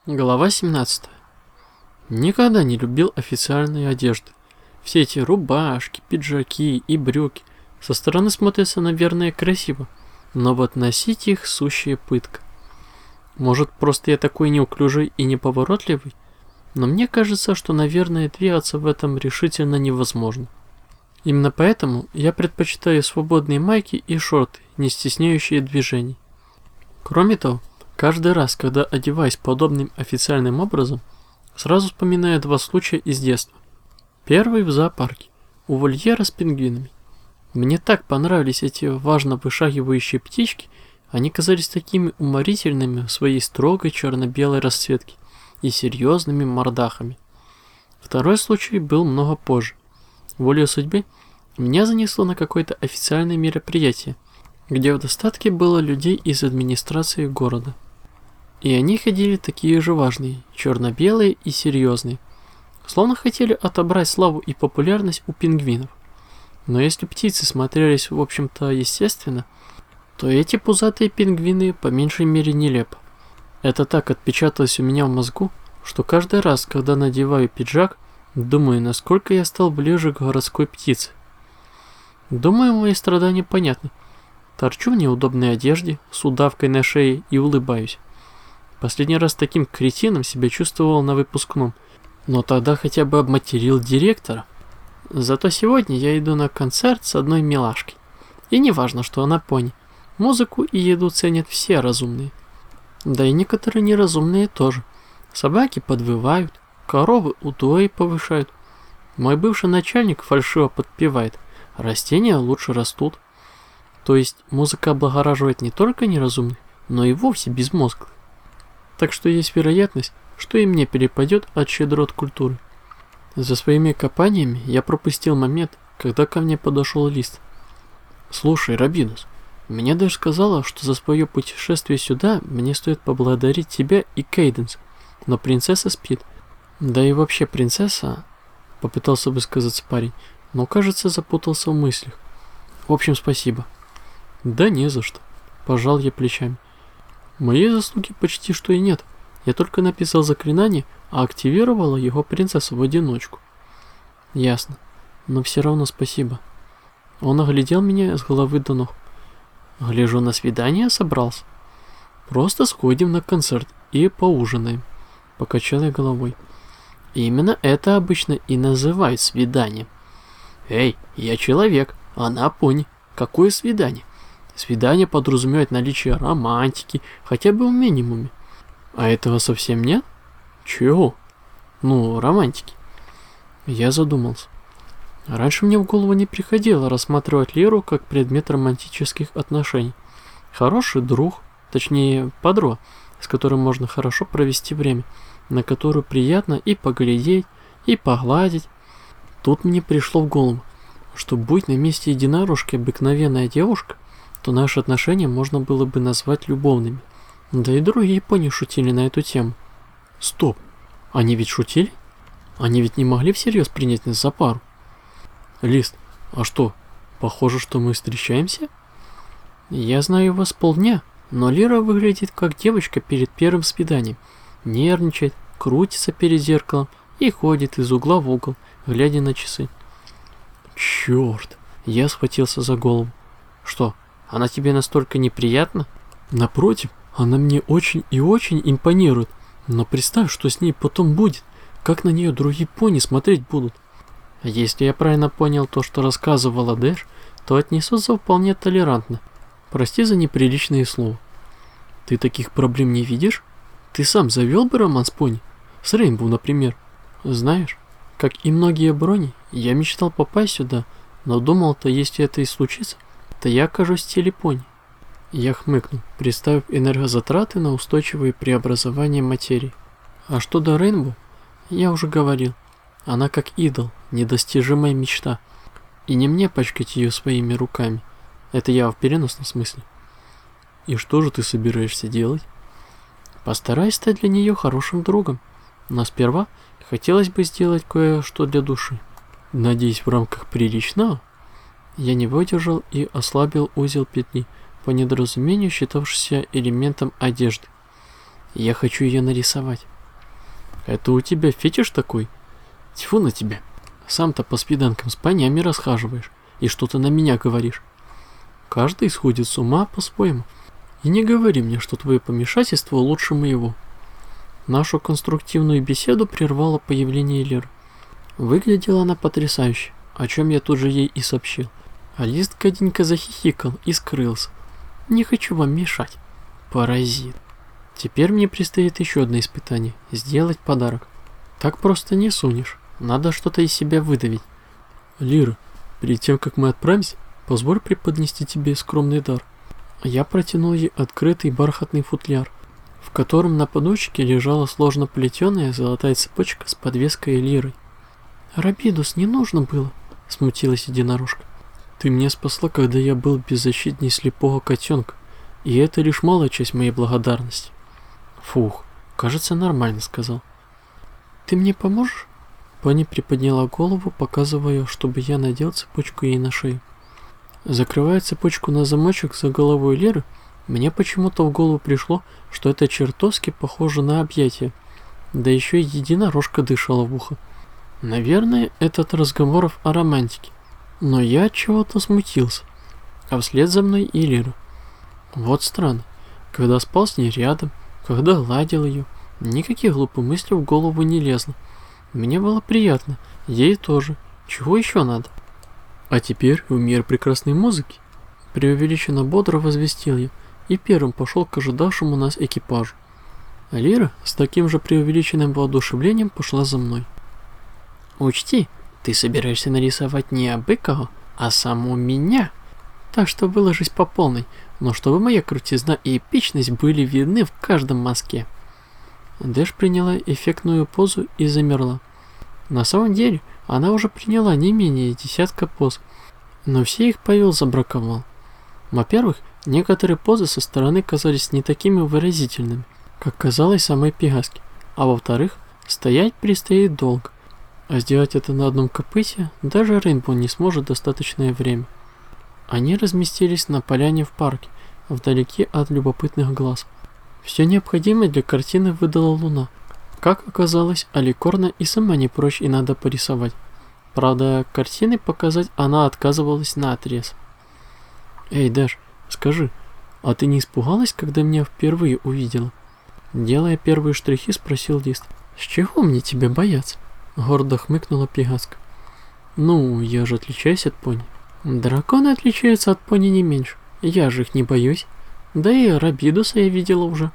Глава 17. Никогда не любил официальные одежды. Все эти рубашки, пиджаки и брюки со стороны смотрятся, наверное, красиво, но вот носить их сущая пытка. Может, просто я такой неуклюжий и неповоротливый? Но мне кажется, что, наверное, двигаться в этом решительно невозможно. Именно поэтому я предпочитаю свободные майки и шорты, не стесняющие движений. Кроме того, каждый раз, когда одеваюсь подобным официальным образом, сразу вспоминаю два случая из детства. Первый в зоопарке, у вольера с пингвинами. Мне так понравились эти важно вышагивающие птички, они казались такими уморительными в своей строгой черно-белой расцветке и серьезными мордахами. Второй случай был много позже. Волею судьбы меня занесло на какое-то официальное мероприятие, где в достатке было людей из администрации города. И они ходили такие же важные, черно-белые и серьезные, словно хотели отобрать славу и популярность у пингвинов. Но если птицы смотрелись, в общем-то, естественно, то эти пузатые пингвины по меньшей мере нелепо. Это так отпечаталось у меня в мозгу, что каждый раз, когда надеваю пиджак, думаю, насколько я стал ближе к городской птице. Думаю, мои страдания понятны. Торчу в неудобной одежде, с удавкой на шее и улыбаюсь. Последний раз таким кретином себя чувствовал на выпускном, но тогда хотя бы обматерил директора. Зато сегодня я иду на концерт с одной милашкой. И не важно, что она пони. Музыку и еду ценят все разумные. Да и некоторые неразумные тоже. Собаки подвывают, коровы удои повышают. Мой бывший начальник фальшиво подпевает. Растения лучше растут. То есть музыка облагораживает не только неразумных, но и вовсе безмозглых. Так что есть вероятность, что и мне перепадет от щедрот культуры. За своими копаниями я пропустил момент, когда ко мне подошел Лист. «Слушай, Робинус, мне даже сказала, что за свое путешествие сюда мне стоит поблагодарить тебя и Кейденс, но принцесса спит. Да и вообще принцесса...» — попытался высказаться парень, но, кажется, запутался в мыслях. «В общем, спасибо». «Да не за что», — пожал я плечами. «Моей заслуги почти что и нет. Я только написал заклинание, а активировала его принцесса в одиночку». «Ясно. Но все равно спасибо». Он оглядел меня с головы до ног. «Гляжу, на свидание собрался?» «Просто сходим на концерт и поужинаем», — покачал я головой. «Именно это обычно и называют свиданием». «Эй, я человек, она пони. Какое свидание? Свидание подразумевает наличие романтики, хотя бы в минимуме. А этого совсем нет? Чего? Ну, романтики». Я задумался. Раньше мне в голову не приходило рассматривать Леру как предмет романтических отношений. Хороший друг, точнее подруга, с которой можно хорошо провести время, на которую приятно и поглядеть, и погладить. Тут мне пришло в голову, что будь на месте единорожки обыкновенная девушка, то наши отношения можно было бы назвать любовными. Да и другие пони шутили на эту тему. Стоп, они ведь шутили? Они ведь не могли всерьез принять нас за пару. Лист, а что, похоже, что мы встречаемся? Я знаю вас полдня, но Лера выглядит как девочка перед первым свиданием. Нервничает, крутится перед зеркалом и ходит из угла в угол, глядя на часы. Черт, я схватился за голову. Что, она тебе настолько неприятна? Напротив, она мне очень и очень импонирует. Но представь, что с ней потом будет, как на нее другие пони смотреть будут. Если я правильно понял то, что рассказывала Дэш, то отнесутся вполне толерантно. Прости за неприличные слова. Ты таких проблем не видишь? Ты сам завел бы роман с пони? С Рейнбоу, например. Знаешь, как и многие брони, я мечтал попасть сюда, но думал-то, если это и случится, то я окажусь в теле пони. Я хмыкнул, представив энергозатраты на устойчивые преобразования материи. А что до Рейнбоу, я уже говорил. Она как идол, недостижимая мечта. И не мне пачкать ее своими руками. Это я в переносном смысле. И что же ты собираешься делать? Постараюсь стать для нее хорошим другом. Но сперва хотелось бы сделать кое-что для души. Надеюсь, в рамках приличного? Я не выдержал и ослабил узел петли, по недоразумению считавшийся элементом одежды. Я хочу ее нарисовать. Это у тебя фетиш такой? Тьфу на тебя. Сам-то по свиданкам с парнями расхаживаешь и что-то на меня говоришь. Каждый сходит с ума по-своему. И не говори мне, что твое помешательство лучше моего. Нашу конструктивную беседу прервало появление Леры. Выглядела она потрясающе, о чем я тут же ей и сообщил. А Лист гаденько захихикал и скрылся. Не хочу вам мешать. Паразит. Теперь мне предстоит еще одно испытание – сделать подарок. Так просто не сунешь. Надо что-то из себя выдавить. Лира, перед тем, как мы отправимся, позволь преподнести тебе скромный дар. Я протянул ей открытый бархатный футляр, в котором на подушке лежала сложно плетеная золотая цепочка с подвеской и лирой. «Рабидус, не нужно было», — смутилась единорожка. «Ты меня спасла, когда я был беззащитней слепого котенка, и это лишь малая часть моей благодарности». «Фух, кажется, нормально», — сказал. «Ты мне поможешь?» Пони приподняла голову, показывая, чтобы я надел цепочку ей на шею. Закрывая цепочку на замочек за головой Леры, мне почему-то в голову пришло, что это чертовски похоже на объятие. Да еще и единорожка дышала в ухо. Наверное, этот разговор о романтике. Но я от чего-то смутился. А вслед за мной и Лера. Вот странно. Когда спал с ней рядом, когда гладил ее, никаких глупых мыслей в голову не лезло. Мне было приятно, ей тоже. Чего еще надо? А теперь в мир прекрасной музыки. Преувеличенно бодро возвестил я и первым пошел к ожидавшему нас экипажу. А Лира с таким же преувеличенным воодушевлением пошла за мной. Учти, ты собираешься нарисовать не абы кого, а саму меня. Так что выложись по полной, но чтобы моя крутизна и эпичность были видны в каждом мазке. Дэш приняла эффектную позу и замерла. На самом деле, она уже приняла не менее десятка поз, но все их Павел забраковал. Во-первых, некоторые позы со стороны казались не такими выразительными, как казалось самой Пегаске, а во-вторых, стоять предстоит долго, а сделать это на одном копыте даже Рейнбоу не сможет достаточное время. Они разместились на поляне в парке, вдалеке от любопытных глаз. Все необходимое для картины выдала Луна. Как оказалось, Аликорна и сама не прочь иногда порисовать. Правда, картины показать она отказывалась наотрез. «Эй, Дэш, скажи, а ты не испугалась, когда меня впервые увидела?» Делая первые штрихи, спросил Лист. «С чего мне тебя бояться?» Гордо хмыкнула Пегаска. «Ну, я же отличаюсь от пони». «Драконы отличаются от пони не меньше. Я же их не боюсь. Да и Рабидуса я видела уже».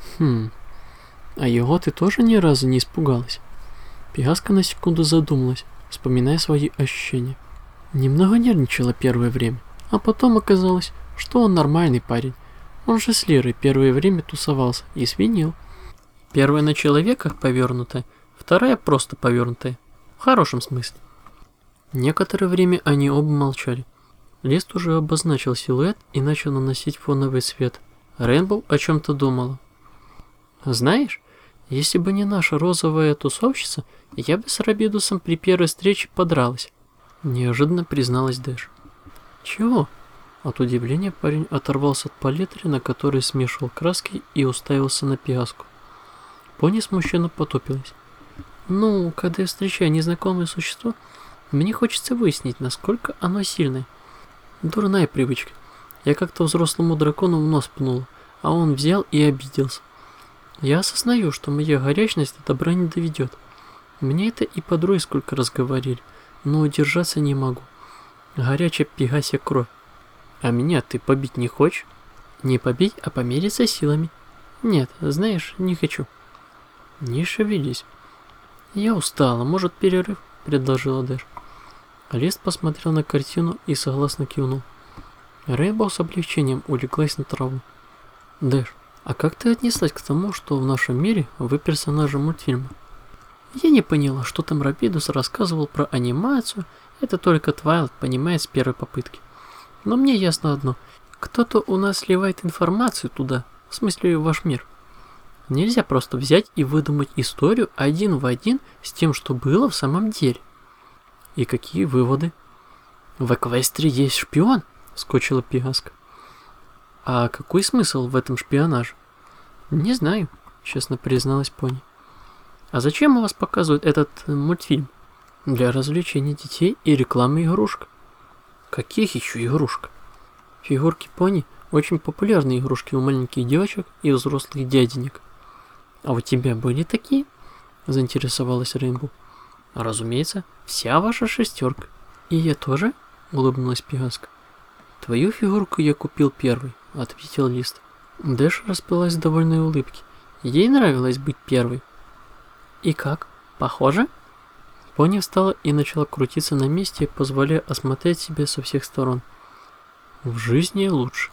А его ты тоже ни разу не испугалась?» Пегаска на секунду задумалась, вспоминая свои ощущения. Немного нервничала первое время, а потом оказалось, что он нормальный парень. Он же с Лерой первое время тусовался и свинил. Первая на человека повернутая, вторая просто повернутая. В хорошем смысле. Некоторое время они оба молчали. Лист уже обозначил силуэт и начал наносить фоновый свет. Рейнбоу о чем-то думала. «Знаешь, если бы не наша розовая тусовщица, я бы с Рабидусом при первой встрече подралась», — неожиданно призналась Дэш. «Чего?» От удивления парень оторвался от палитры, на которой смешивал краски, и уставился на Пегаску. Пони смущенно потупилась. «Ну, когда я встречаю незнакомое существо, мне хочется выяснить, насколько оно сильное. Дурная привычка. Я как-то взрослому дракону в нос пнула, а он взял и обиделся. Я осознаю, что моя горячность до добра не доведет. Мне это и подруги сколько раз говорили, но удержаться не могу. Горячая пегасья кровь. А меня ты побить не хочешь? Не побить, а помериться силами. Нет, знаешь, не хочу». «Не шевелись». «Я устала, может, перерыв?» — предложила Дэш. Лист посмотрел на картину и согласно кивнул. Рейнбоу с облегчением улеглась на траву. «Дэш, а как ты отнеслась к тому, что в нашем мире вы персонажи мультфильма?» «Я не поняла, что там Рабидус рассказывал про анимацию, это только Твайлайт понимает с первой попытки. Но мне ясно одно, кто-то у нас сливает информацию туда, в смысле в ваш мир. Нельзя просто взять и выдумать историю один в один с тем, что было в самом деле». «И какие выводы?» «В Эквестрии есть шпион», — вскочила Пегаска. «А какой смысл в этом шпионаже?» «Не знаю», — честно призналась Пони. А зачем у вас показывают этот мультфильм? Для развлечения детей и рекламы игрушек. Каких еще игрушек? Фигурки пони очень популярные игрушки у маленьких девочек и взрослых дяденек. А у тебя были такие? Заинтересовалась Рейнбоу. Разумеется, вся ваша шестерка. И я тоже? Улыбнулась Пегаска. Твою фигурку я купил первый, ответил Лист. Дэш расплылась в довольной улыбке. Ей нравилось быть первой. И как? Похоже? Пони встала и начала крутиться на месте, позволяя осмотреть себя со всех сторон. В жизни лучше.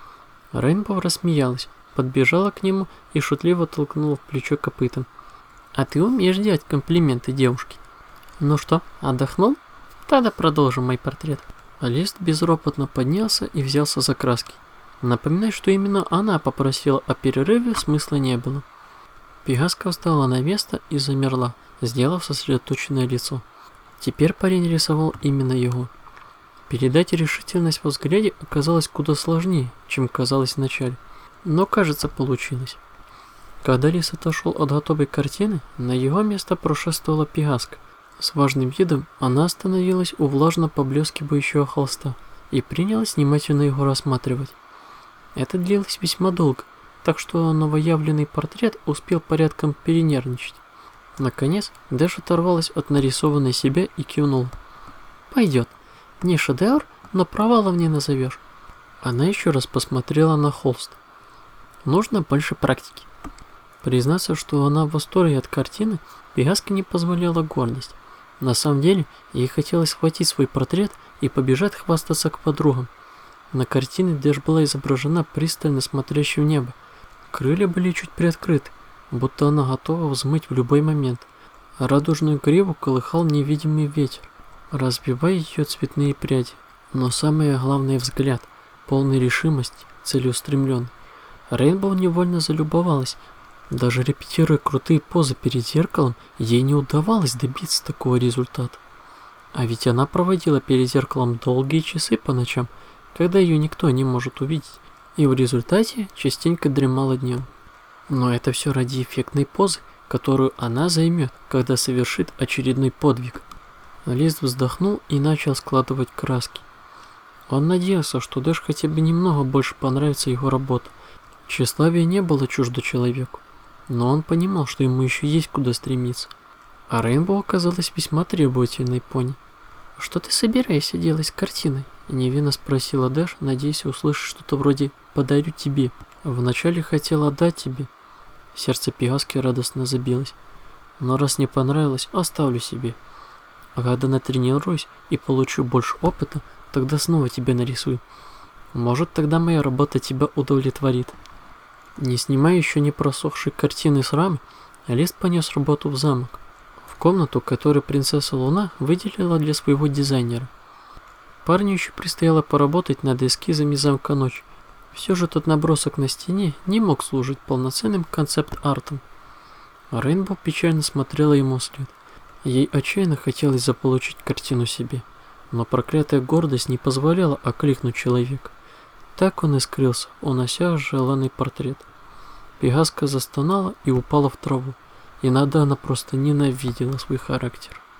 Рейнбоу рассмеялась, подбежала к нему и шутливо толкнула в плечо копытом. А ты умеешь делать комплименты девушке. Ну что, отдохнул? Тогда продолжим мой портрет. Лист безропотно поднялся и взялся за краски. Напоминать, что именно она попросила о перерыве, смысла не было. Пегаска встала на место и замерла, сделав сосредоточенное лицо. Теперь парень рисовал именно его. Передать решительность во взгляде оказалось куда сложнее, чем казалось вначале, но, кажется, получилось. Когда Лис отошел от готовой картины, на его место прошествовала Пегаска. С важным видом она остановилась у влажно поблескивающего холста и принялась внимательно его рассматривать. Это длилось весьма долго, так что новоявленный портрет успел порядком перенервничать. Наконец, Дэш оторвалась от нарисованной себя и кивнула. «Пойдет. Не шедевр, но провалом не назовешь». Она еще раз посмотрела на холст. «Нужно больше практики». Признаться, что она в восторге от картины, Пегаска не позволяла гордость. На самом деле, ей хотелось схватить свой портрет и побежать хвастаться к подругам. На картине Дэш была изображена пристально смотрящей в небо. Крылья были чуть приоткрыты, будто она готова взмыть в любой момент. Радужную гриву колыхал невидимый ветер, разбивая ее цветные пряди. Но самое главное — взгляд, полный решимости, целеустремленный. Рейнбоу невольно залюбовалась. Даже репетируя крутые позы перед зеркалом, ей не удавалось добиться такого результата. А ведь она проводила перед зеркалом долгие часы по ночам, когда ее никто не может увидеть, и в результате частенько дремала днем. Но это все ради эффектной позы, которую она займет, когда совершит очередной подвиг. Лист вздохнул и начал складывать краски. Он надеялся, что Дэш хотя бы немного больше понравится его работа. Тщеславие не было чуждо человеку, но он понимал, что ему еще есть куда стремиться. А Рейнбоу оказалась весьма требовательной пони. «Что ты собираешься делать с картиной?» — невинно спросила Дэш, надеясь услышать что-то вроде «подарю тебе». Вначале хотела отдать тебе. Сердце Пегаски радостно забилось. Но раз не понравилось, оставлю себе. А когда натренируюсь и получу больше опыта, тогда снова тебя нарисую. Может, тогда моя работа тебя удовлетворит. Не снимая еще не просохшей картины с рамы, Лист понес работу в замок, в комнату, которую принцесса Луна выделила для своего дизайнера. Парню еще предстояло поработать над эскизами замка Ночь. Все же тот набросок на стене не мог служить полноценным концепт-артом. Рейнбоу печально смотрела ему вслед. Ей отчаянно хотелось заполучить картину себе, но проклятая гордость не позволяла окликнуть человека. Так он и скрылся, унося желанный портрет. Пегаска застонала и упала в траву. Иногда она просто ненавидела свой характер.